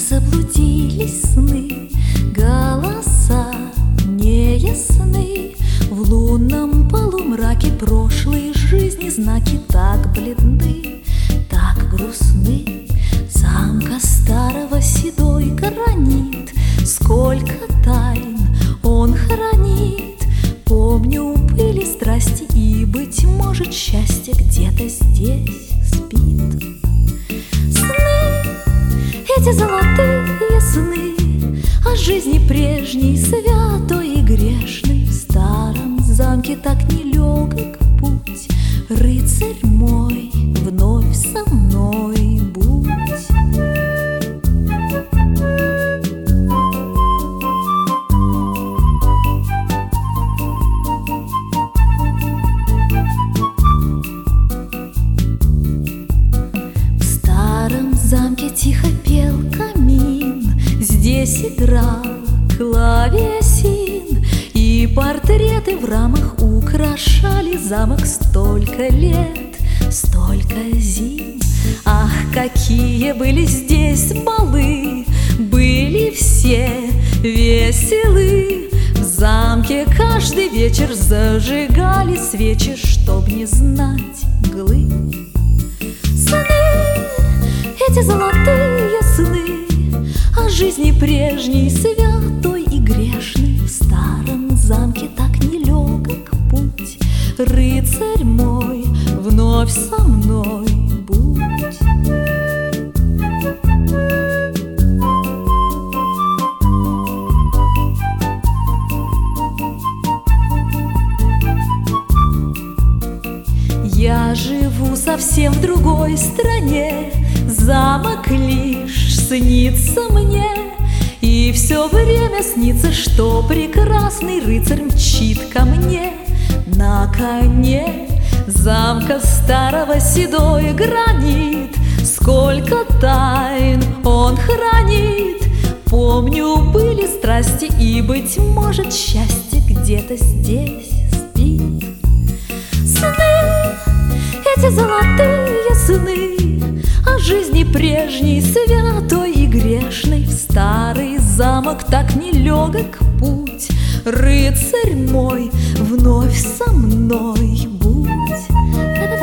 заблудились сны, голоса неясны. В лунном полумраке прошлой жизни знаки так бледны, так грустны. Замка старого седой гранит, сколько тайн он хранит. Помню пыли страсти и, быть может, счастье где-то здесь спит. Сны, эти золотые сны о жизни прежней, святой и грешной. В старом замке так нелегок путь, рыцарь мой, вновь со мной будь. В старом замке тихо пел камин, здесь играл клавесин, и портреты в рамах украшали замок столько лет, столько зим. Ах, какие были здесь балы, были все веселы. В замке каждый вечер зажигали свечи, чтоб не знать мглы. Сны, эти золотые сны о жизни прежней, святой и грешной. В старом замке так нелегок путь, рыцарь мой, вновь со мной будь. Я живу совсем в другой стране, замок лишь снится мне, и все время снится, что прекрасный рыцарь мчит ко мне на коне. Замка старого седой гранит, сколько тайн он хранит. Помню, были страсти и, быть может, счастье где-то здесь спит. Сны, эти золотые сны о жизни прежней, святой и грешной. В старый замок так нелегок путь, рыцарь мой, вновь со мной будь.